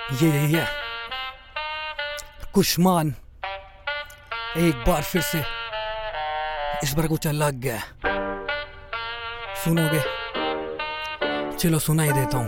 ये कुशमान एक बार फिर से इस बार कुछ अलग गया। सुनोगे? चलो सुना ही देता हूँ।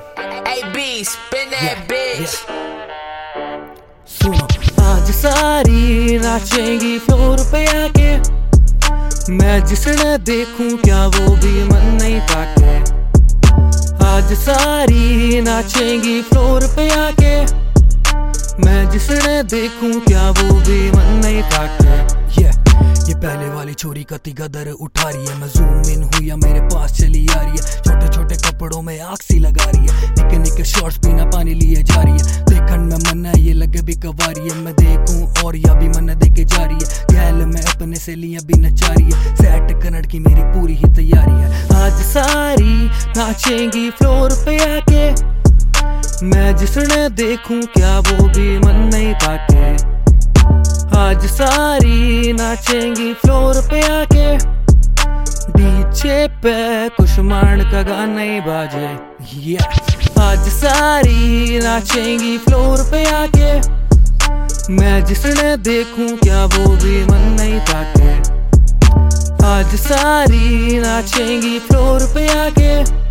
सुनो, आज सारी नाचेंगी फ्लोर पे आके, मैं जिसने देखूं क्या वो भी मन नहीं ताके। आज सारी नाचेंगी फ्लोर पे आके, मैं जिसने देखूं क्या वो भी मन नहीं ताके। ये पहले वाली छोरी कती गदर उठा रही है, मैं जूम इन हूँ या मेरे पास चली आ रही है। छोटे छोटे कपड़ों में आग सी लगा रही है, निके निके शॉर्ट्स पीना पानी लिए जा रही है। देखन में मन है ये लगे भी कवारी है, मैं देखूं और या भी मन देके जा रही है। गैल में अपने से लिया भी नचा रही है, सेट कन्नड़ की मेरी पूरी ही तैयारी है। आज सारी नाचेंगी फ्लोर पे आके, मैं जिसने देखूं क्या वो भी मन नहीं ताके। आज सारी नाचेंगी फ्लोर पे आके, डीजे पे कुशमान का गाना ही बाजे। आज सारी नाचेंगी फ्लोर पे आके, मैं जिसने देखूं क्या वो भी मन नहीं ताके। आज सारी नाचेंगी फ्लोर पे आके,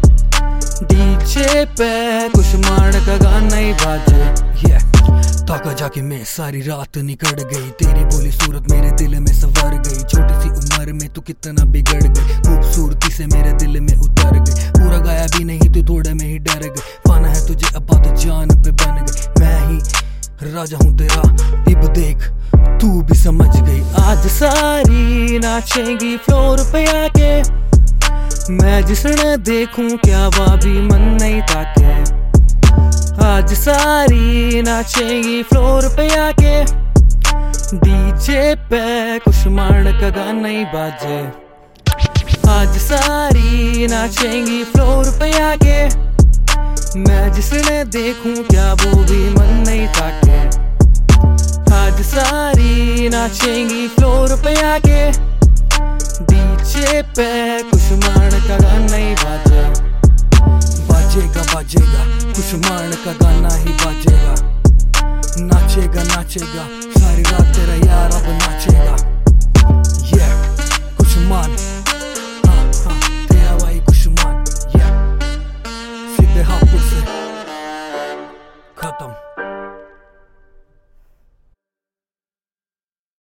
डीजे पे कुशमान का गाना ही बाजे। ताका जाके मैं सारी रात निकल गई, तेरी बोली सूरत मेरे दिल में सवर गई। छोटी सी उम्र में तू कितना बिगड़ गई, खूबसूरती से मेरे दिल में उतर गई। पूरा गाया भी नहीं तू थोड़े में ही डर गई, पाना है तुझे अब बात जान पे बन गई। मैं ही राजा हूँ तेरा, अब देख तू भी समझ गई। आज सारी नाचेंगी फ्लोर पे आके, मैं जिसने देखूं क्या वह भी मन नहीं ताके। आज सारी नाचेंगी फ्लोर पे आके, डीजे पे कुशमान का गाना ही बाजे। आज सारी नाचेंगी फ्लोर पे आके, मैं जिसने देखूं क्या वो भी मन नहीं ताके। आज सारी नाचेंगी फ्लोर पे आके, डीजे पे कुशमान का गाना ही बाजे। बाजेगा बाजेगा कुशमान का गाना ही बाजेगा, नाचेगा नाचेगा सारी रात तेरा यार अब नाचेगा।